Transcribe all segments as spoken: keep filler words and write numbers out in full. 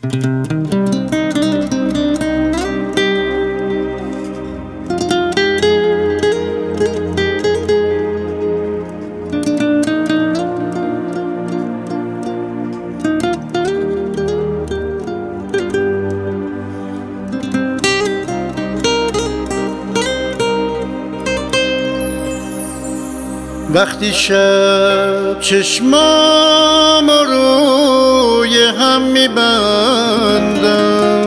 وقتی شب چشمام روی هم میبندم،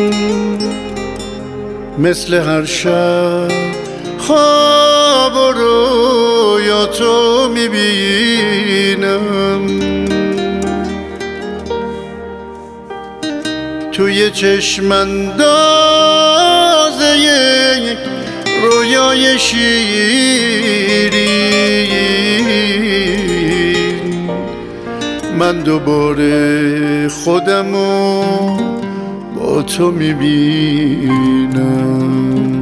مثل هر شب خواب و رویا تو میبینم. توی چشم انداز یک رویای شیرین، من دوباره خودمو با تو میبینم.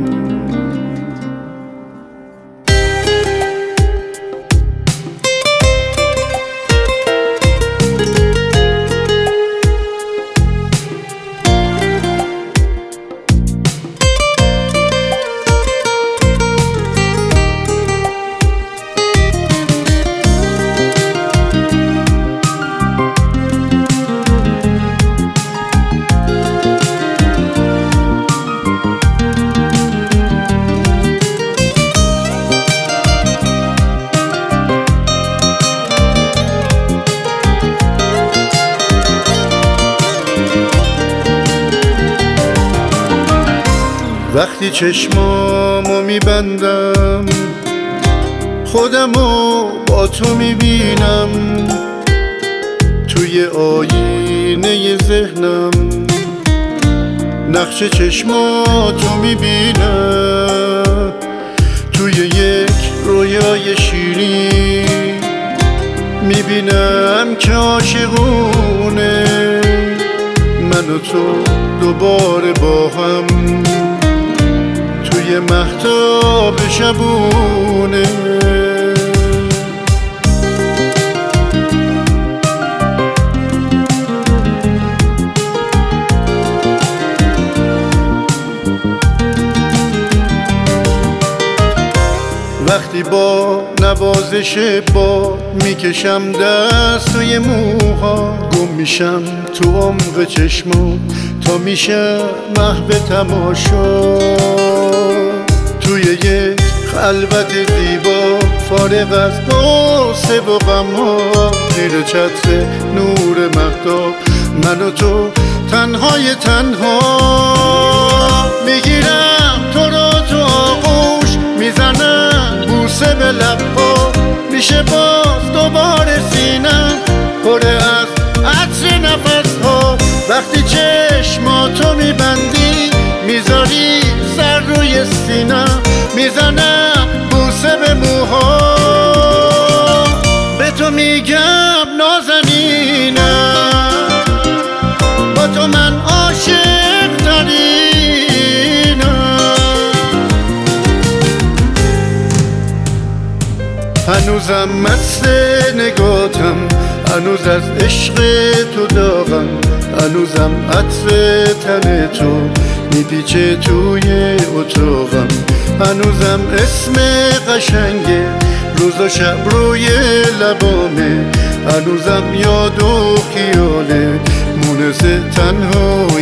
وقتی چشمامو میبندم، خودمو با تو میبینم. توی آینه ذهنم نقش چشماتو میبینم. توی یک رویای شیرین میبینم که عاشقونه من و تو دوباره با هم توی مهتاب شبونه. وقتی با نوازش باد میکشم دست توی موها، گم میشم تو عمق چشمات تا میشه محو تماشا. توی یک خلوت زیبا فارغ از غصه و غم‌ها، زیر چتر نور مهتاب من و تو تنهای تنها. میگیرم تو رو تو آغوش، میزنم بوسه به لب‌ها، میشه باز دوباره سینم پر از عطر نفس‌ها. وقتی چشماتو میبندی میذاری سر روی سینم، میزنم بوسه به موها. به تو میگم نازنینم، با تو من عاشق ترینم. هنوزم مست نگاتم، هنوز از عشق تو داغم، هنوزم عطر تن تو میپیچه توی اتاقم. هنوزم اسم قشنگ روز و شب روی لبامه، هنوزم یاد و خیاله مونس تنها